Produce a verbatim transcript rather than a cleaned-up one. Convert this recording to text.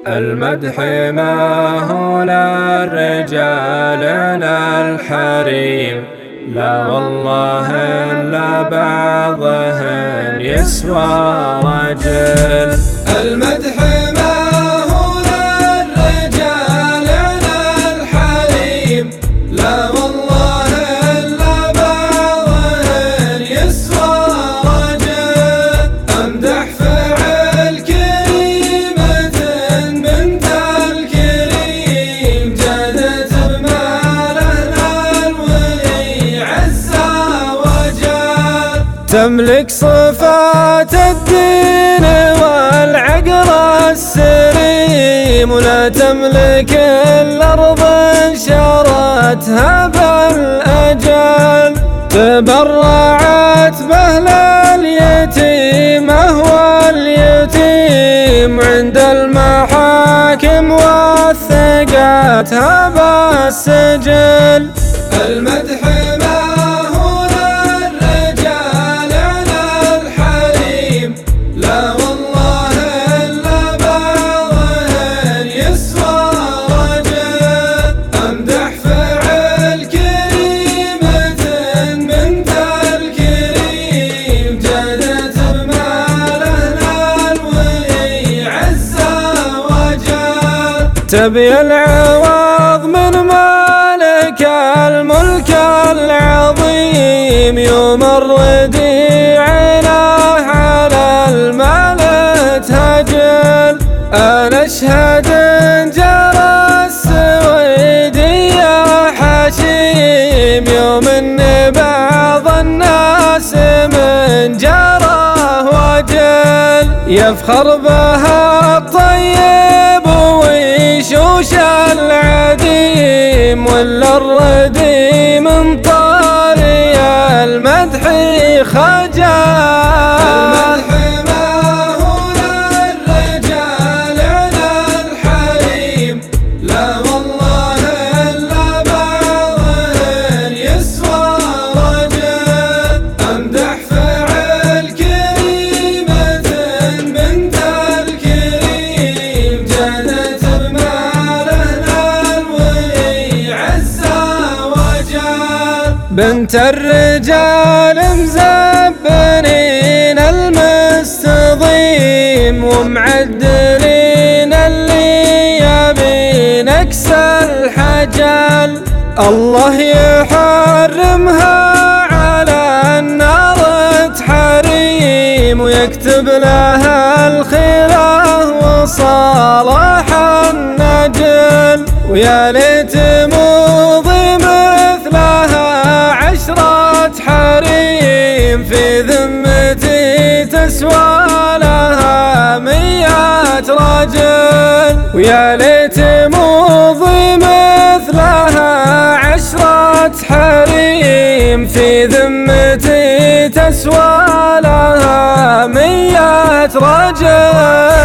المدح ما هو للرجال لا الحريم، لا والله إلا بعضهن يسوى رجل. المدح ما هو للرجال لا الحريم، لا والله إلا بعضهن يسوى رجل. أمدح فعل كريمة بنت الكريم، جادت بماله الولي عز وجل. تملك صفات الدين والعقل السليم، ولا تملك الأرض انشرتها بالأجل. تبرعت بأهل اليتيمة واليتيم، عند المحاكم وثقتها بالسجل. المدح ما هو للرجال على الحريم، لا والله إلا بعضهن يسوى رجل. أمدح فعل كريمة بنت الكريم، جادت بماله الولي عز وجل. تبي العوض من مالك الملك العظيم، يوم الرديع له على المال تهجل. أنا أشهد إن جرى السويدي يا حشيم، يوم إن بعض الناس من جراه وجل. يفخر بها الطيب ويشوش العديم، ولا الردي من طاري المدح خجل. المدح ما هو للرجال على الحريم، لا والله إلا بعضهن يسوى رجل. أمدح فعل كريمة بنت الكريم، جادت بماله الولي عز وجل. بنت الرجال مزبنين المستضيم، ومعدلين اللي يبين اكس الحجل. الله يحرمها على النار تحريم، ويكتب لها الخيره وصالح النجل. ويا ليت موضي مثلها عشرة حريم، في ذمتي تسوى لها مية رجل. ويا ليت موضي مثلها عشرة حريم، في ذمتي تسوى لها مية رجل.